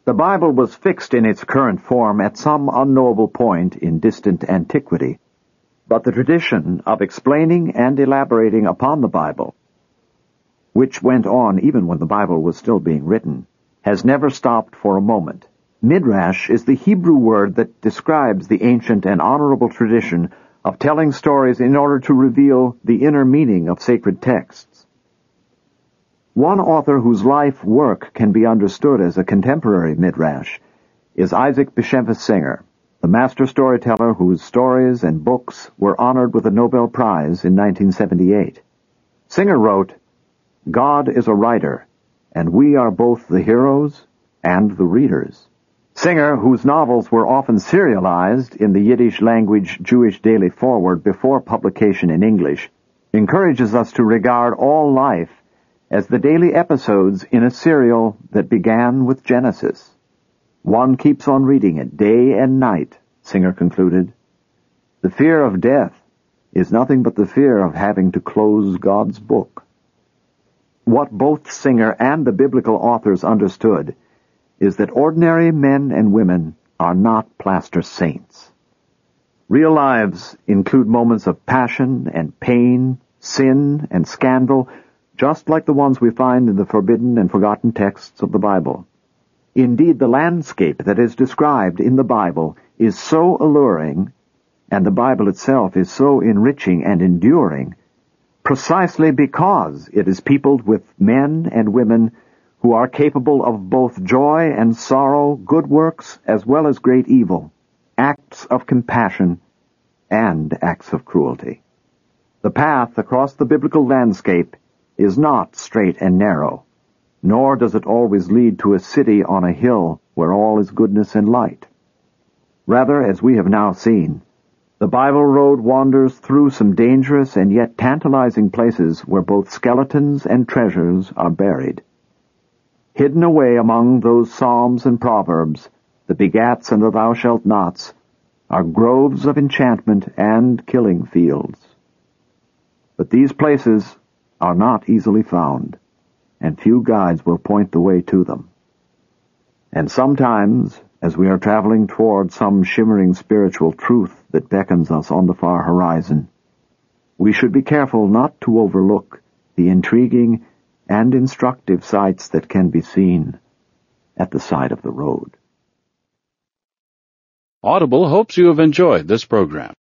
The Bible was fixed in its current form at some unknowable point in distant antiquity, but the tradition of explaining and elaborating upon the Bible, which went on even when the Bible was still being written, has never stopped for a moment. Midrash is the Hebrew word that describes the ancient and honorable tradition of telling stories in order to reveal the inner meaning of sacred texts. One author whose life work can be understood as a contemporary Midrash is Isaac Bashevis Singer, the master storyteller whose stories and books were honored with a Nobel Prize in 1978. Singer wrote, "God is a writer, and we are both the heroes and the readers." Singer, whose novels were often serialized in the Yiddish-language Jewish Daily Forward before publication in English, encourages us to regard all life as the daily episodes in a serial that began with Genesis. One keeps on reading it day and night, Singer concluded. The fear of death is nothing but the fear of having to close God's book. What both Singer and the biblical authors understood is that ordinary men and women are not plaster saints. Real lives include moments of passion and pain, sin and scandal, just like the ones we find in the forbidden and forgotten texts of the Bible. Indeed, the landscape that is described in the Bible is so alluring, and the Bible itself is so enriching and enduring, precisely because it is peopled with men and women who are capable of both joy and sorrow, good works as well as great evil, acts of compassion and acts of cruelty. The path across the biblical landscape is not straight and narrow, nor does it always lead to a city on a hill where all is goodness and light. Rather, as we have now seen, the Bible road wanders through some dangerous and yet tantalizing places where both skeletons and treasures are buried. Hidden away among those Psalms and Proverbs, the begats and the thou shalt nots, are groves of enchantment and killing fields. But these places are not easily found, and few guides will point the way to them. And sometimes, as we are traveling toward some shimmering spiritual truth that beckons us on the far horizon, we should be careful not to overlook the intriguing and instructive sights that can be seen at the side of the road. Audible hopes you have enjoyed this program.